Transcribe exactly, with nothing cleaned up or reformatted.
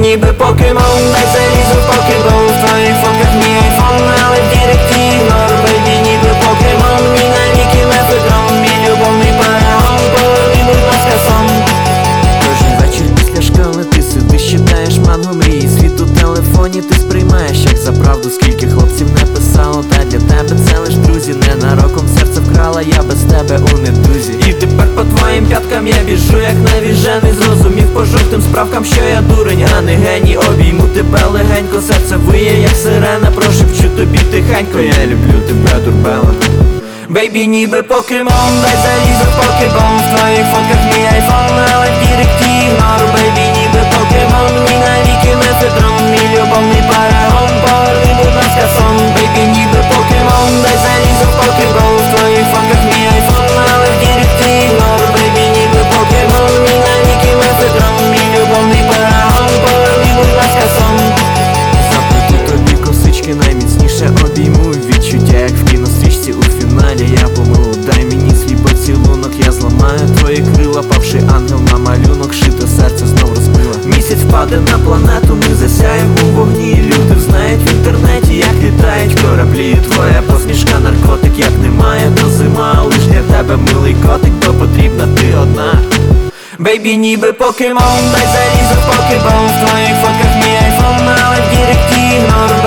ніби покемон, дай залізу в покебол. В твоїх фотках мій айфон, але в діректі ігнор. Бейбі, ніби покемон, мій навіки мефедрон, мій любовний парагон, поверни, будь ласка, сон. Кожен вечір після школи ти сидиш, читаєш мангу мрії. Світ у телефоні ти сприймаєш як за правду. Скільки хлопців не писало, та для тебе це лиш друзі. Ненароком серце вкрала, я без тебе у недузі. І тепер по твоїм п'яткам я біжу як навіжений. Зрозумів по жовтим справкам, що я дурень, а не геній. Обійму тебе легенько, серце виє як сирена. Прошепчу тобі тихенько, я люблю тебе, дурбела. Бейбі, ніби покемон, дай залізу в покебол. В твоїх фотках мій айфон, але в діректі ігнор. Бейбі, ніби покемон, мій навіки мефедрон, мій любовний парагон, поверни, будь ласка, сон. Бейбі, ніби покемон, дай залізу в покебол. В твоїх фотках мій айфон, але в діректі ігнор. Бейбі, ніби покемон, мій навіки мефедрон, мій любовний парагон, поверни, будь ласка, сон. Заплету тобі косички, найміцніше обійму. Відчуття як в кінострічці у фіналі. Я помилу, дай мені свій поцілунок. Я зламаю твої крила, павший ангел на малюнок. Шите серце знов розбила. Місяць впаде на планету, ми засяємо у вогні. Люди знають в інтернеті, як літають кораблі. Твоя посмішка наркотик, як немає, то зима. Лиш для тебе милий котик, бо потрібна ти одна. Бейбі, ніби покемон, дай залізу в покебол. В твоїх фотках мій айфон, але в діректі ігнор.